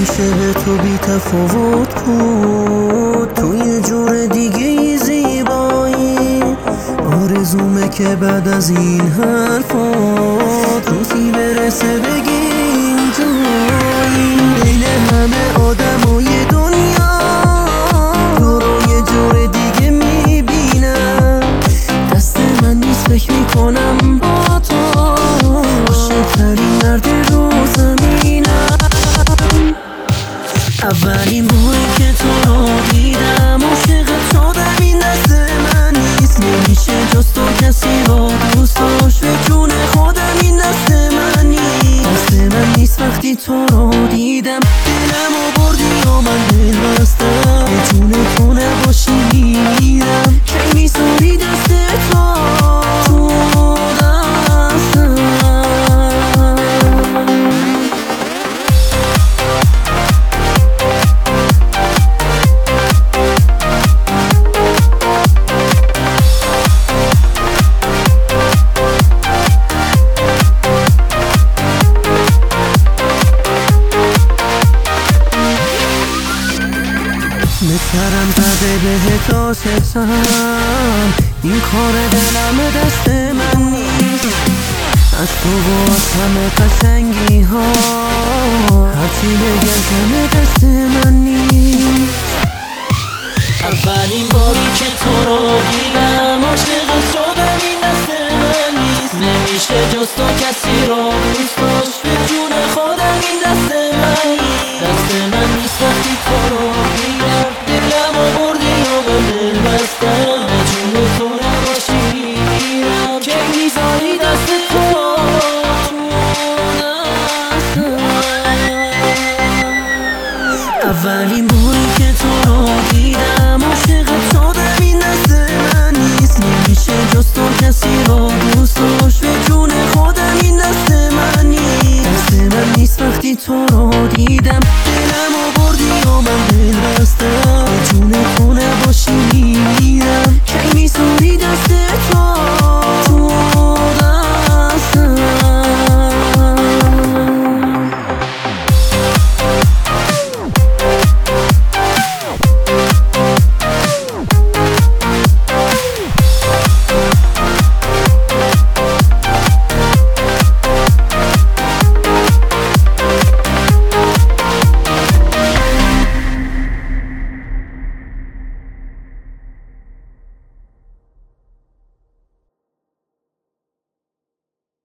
همیشه به تو بی تفاوت بود، تو یه جور دیگه ای زیبایی. آرزومه که بعد از این حرفات روزی برسه بگی اینجایی. بین همه آدمای دنیا تو رو یه جور دیگه میبینم. دست من نیست فکر میکنم با تو عاشق‌ترین مرد رو زمینم. اولین باری که تو رو دیدم عاشقت شدم، این دست من نیست، نمیشه جز تو کسی رو دوست داشت. به جون خودم این دست من نیست، دست من نیست. وقتی تو رو دیدم دلم رو بردی و من دل بستم. به جون تو نباشی میمیرم، کی میذاری دست تو دستم. سرم زده بهت عاشقم، این کار دلم دست من نیست. از تو و از همه قشنگی ها هرچی بگم کم دست من نیست. اولین باری که تو رو دیدم عاشقت شدم، این دست من نیست، نمیشه جز تو کسی رو دوست داشت. به جون خودم این دست من نیست، دست من نیست. وقتی تو رو دیدم دلم رو بردی و من دل بستم. به جون تو نباشی میمیرم، کی میذاری دست تو دستم. اولین باری که تو رو دیدم عاشقت شدم، این دست من نیست، نمیشه جز تو کسی رو دوست داشت. به جون خودم این دست من نیست، دست من نیست. وقتی تو رو دیدم دلم رو بردی و من دل بستم. به جون تو نباشی میمیرم.